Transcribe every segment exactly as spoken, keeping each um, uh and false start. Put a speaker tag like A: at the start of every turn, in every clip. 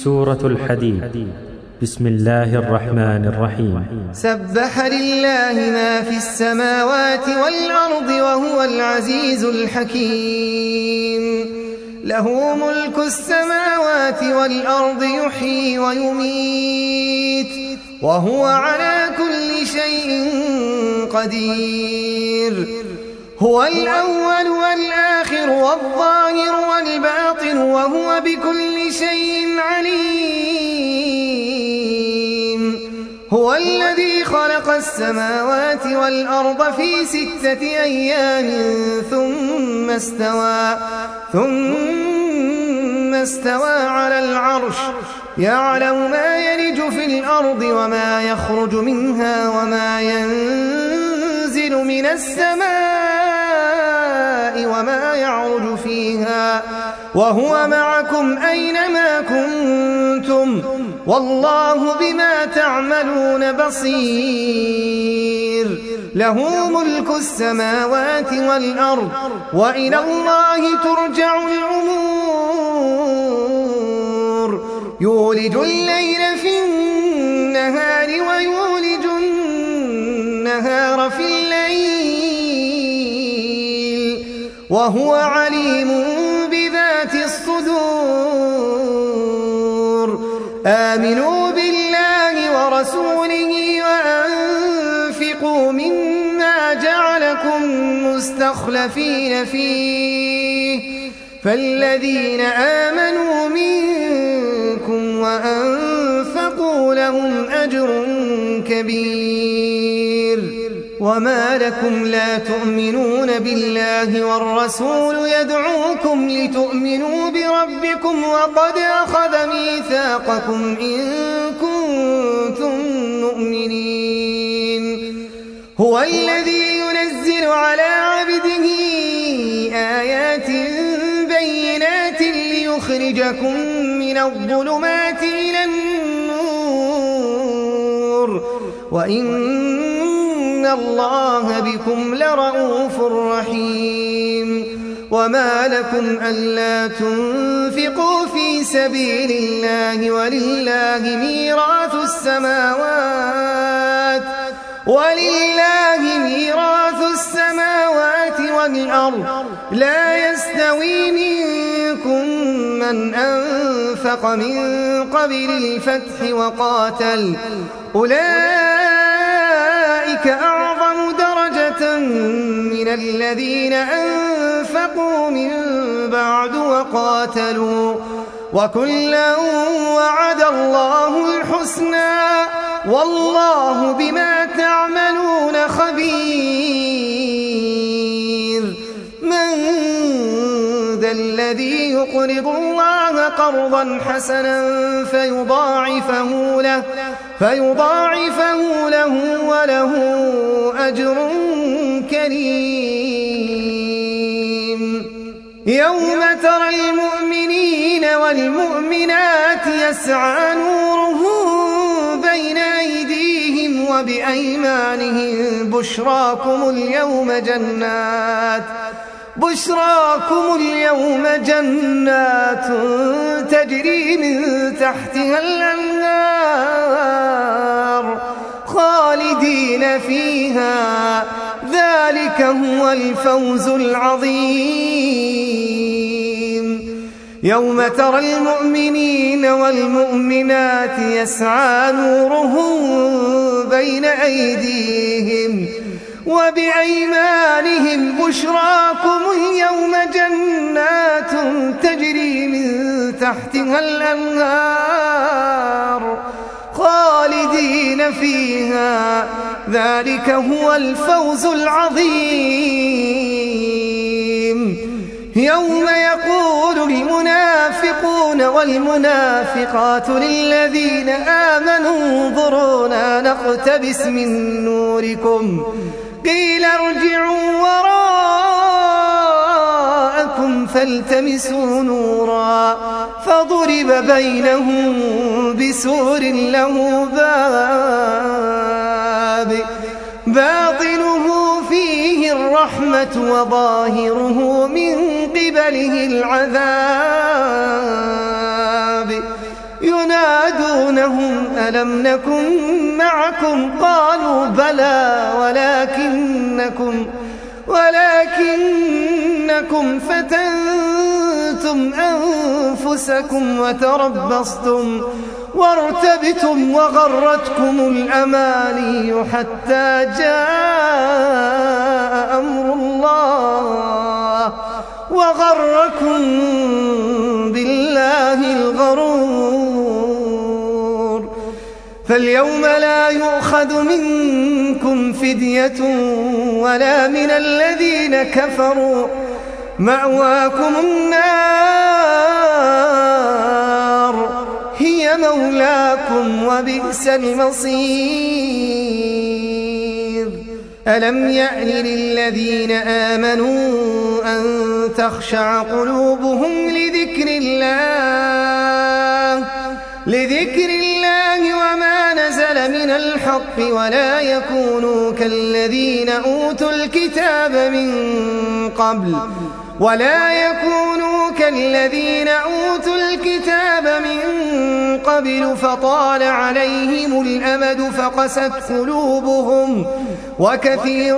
A: سورة الحديد. بسم الله الرحمن الرحيم.
B: سبح لله ما في السماوات والأرض وهو العزيز الحكيم. له ملك السماوات والأرض يحيي ويميت وهو على كل شيء قدير. هو الأول والآخر والظاهر والباطن وهو بكل شيء عليم. هو الذي خلق السماوات والأرض في ستة أيام ثم استوى ثم استوى على العرش يعلم ما يلج في الأرض وما يخرج منها وما ينزل من السماء وما يعرج فيها وهو معكم أينما كنتم والله بما تعملون بصير. له ملك السماوات والأرض وإلى الله ترجع الأمور. يولج الليل في النهار ويولج النهار في الليل وهو عليم بذات الصدور. آمنوا بالله ورسوله وأنفقوا مما جعلكم مستخلفين فيه فالذين آمنوا منكم وأنفقوا لهم أجر كبير. وما لكم لا تؤمنون بالله والرسول يدعوكم لتؤمنوا بربكم وقد أخذ ميثاقكم إن كنتم مؤمنين. هو الذي ينزل على عبده آيات بينات ليخرجكم من الظلمات إلى النور وإن الله بكم لرؤوف رحيم. وما لكم ألا تنفقوا في سبيل الله ولله ميراث السماوات ولله ميراث السماوات والأرض لا يستوي منكم من أنفق من قبل الفتح وقاتل أولئك أعظم درجة من الذين أنفقوا من بعد وقاتلوا وكلا وعد الله الحسنى والله بما تعملون خبير. من ذا الذي يقرض الله قرضا حسنا فيضاعفه له فيضاعفه له وله أجر كريم. يوم ترى المؤمنين والمؤمنات يسعى نورهم بين أيديهم وبأيمانهم بشراكم اليوم جنات بشراكم اليوم جنات تجري من تحتها الأنهار خالدين فيها ذلك هو الفوز العظيم. يوم ترى المؤمنين والمؤمنات يسعى نورهم بين أيديهم وبأيمانهم بشراكم اليوم جنات تجري من تحتها الأنهار خالدين فيها ذلك هو الفوز العظيم. يوم يقول المنافقون والمنافقات للذين آمنوا انظرونا نقتبس من نوركم قيل ارجعوا وراءكم فالتمسوا نورا فضرب بينهم بسور له باب باطنه فيه الرحمة وظاهره من قبله العذاب ينادونهم ألم نكن معكم قالوا بلى ولكنكم ولكنكم فتنتم أنفسكم وتربصتم وارتبتم وغرتكم الأماني حتى جاء أمر الله وغركم بالله الغرور. فاليوم لا يؤخذ منكم فدية ولا من الذين كفروا مأواكم النار هي مولاكم وبئس المصير. ألم يأن للذين آمنوا أن تخشع قلوبهم لذكر الله لذكر الله وما نزل من الحق ولا يكونوا كالذين أوتوا الكتاب من قبل ولا يكونوا كالذين أوتوا الكتاب من قبل فطال عليهم الأمد فقست قلوبهم وكثير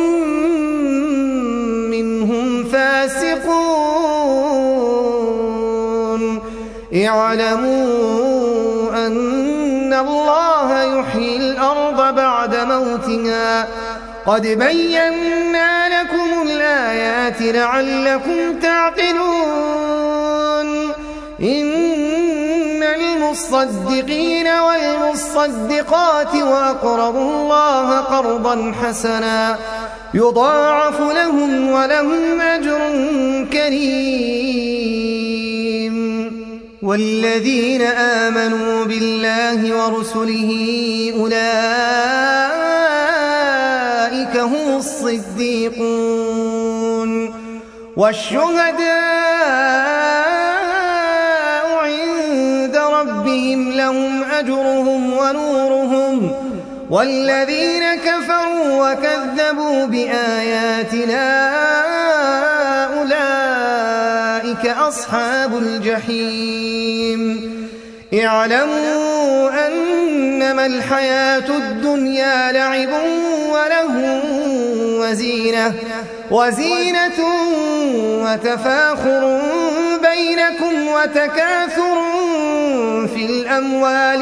B: منهم فاسقون. اعلموا أن الله يحيي الأرض بعد موتها قد بينا لكم الآيات لعلكم تعقلون. إن المصدقين والمصدقات وأقرضوا الله قرضا حسنا يضاعف لهم ولهم أجر كريم. والذين آمنوا بالله ورسله أولئك هم الصديقون والشهداء عند ربهم لهم أجرهم ونورهم. والذين كفروا وكذبوا بآياتنا أولئك أصحاب الجحيم. اعلموا أنما الحياة الدنيا لعب وله وزينة وزينة وتفاخر بينكم وتكاثر في الأموال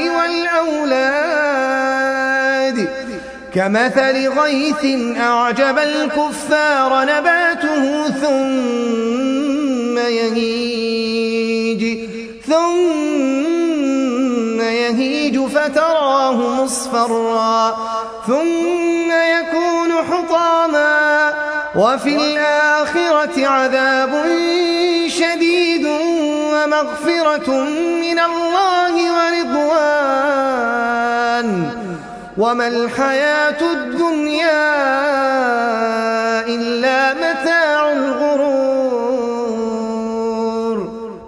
B: والأولاد كمثل غيث أعجب الكفار نباته ثم يهيج ثم يهيج فتراه مصفرا ثم يكون حطاما وفي الآخرة عذاب شديد ومغفرة من الله ورضوان وما الحياة الدنيا إلا متاع الغرور.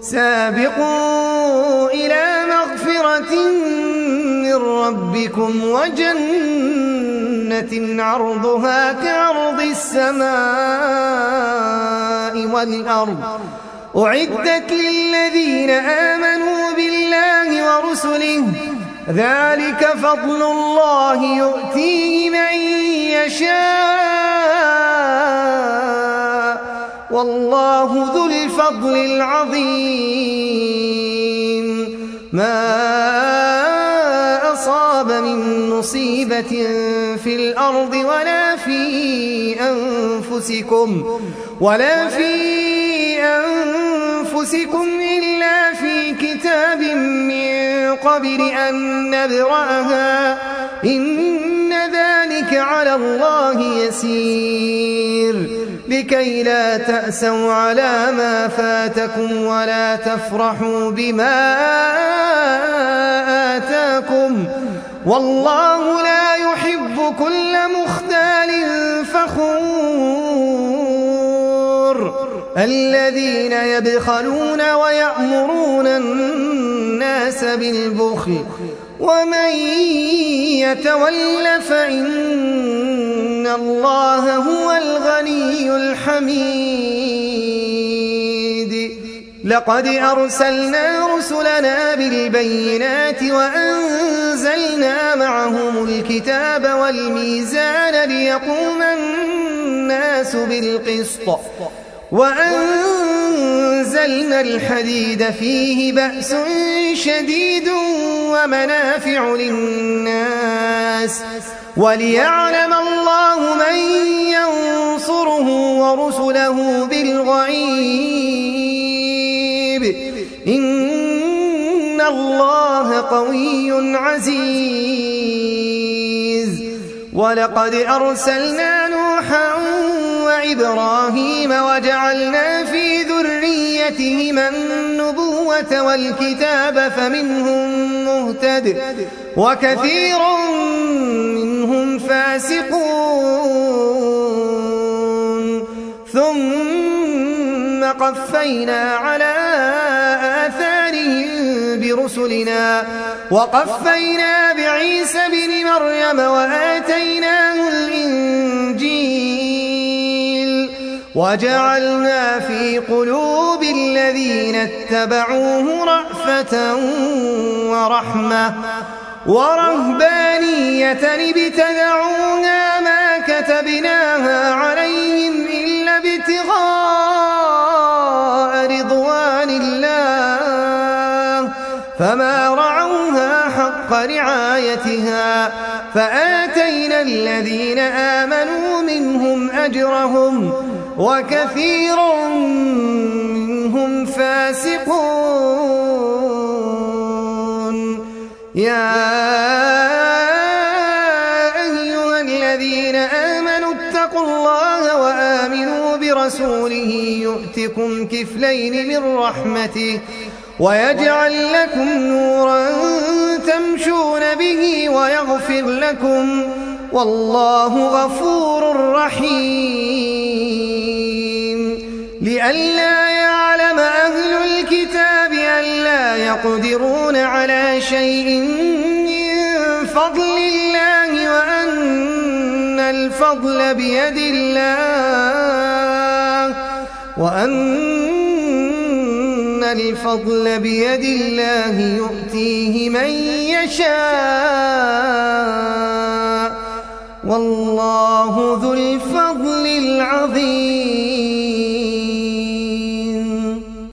B: سابقوا إلى مغفرة من ربكم وجنة عرضها كعرض السماء والأرض أعدت للذين آمنوا بالله ورسله ذلك فضل الله يؤتيه من يشاء والله ذو الفضل العظيم. ما أصاب من مصيبة في الأرض ولا في أنفسكم ولا في أنفسكم إلا في كتاب من قبل أن نبرأها إن ذلك على الله يسير. لكي لا تأسوا على ما فاتكم ولا تفرحوا بما آتاكم والله لا يحب كل مختال فخور. الذين يبخلون ويأمرون الناس بالبخل ومن يتول فإن الله هو الغني الحميد. لقد أرسلنا رسلنا بالبينات وأنزلنا معهم الكتاب والميزان ليقوم الناس بالقسط وأنزلنا الحديد فيه بأس شديد ومنافع للناس وليعلم الله من ينصره ورسله بالغيب إن الله قوي عزيز. ولقد أرسلنا نوحا وإبراهيم وجعلنا في ذريتهما النبوة والكتاب فمنهم مهتد وكثير منهم فاسقون ثم قفينا على آثارهم برسلنا وقفينا بعيسى بن مريم وآتيناه الإنجيل وجعلنا في قلوب الذين اتبعوه رأفة ورحمة ورهبانية ابتدعوها ما كتبناها عليهم إلا ابتغاء رضوان الله فما رعوها حق رعايتها فآتينا الذين آمنوا منهم أجرهم وكثير منهم فاسقون. يا أيها الذين آمنوا اتقوا الله وآمنوا برسوله يؤتكم كفلين من رحمته ويجعل لكم نورا تمشون به ويغفر لكم والله غفور رحيم. لئلا يعلم أهل الكتاب ألا يقدرون على شيء من فضل الله وأن الفضل بيد الله وأن الفضل بيد الله يؤتيه من يشاء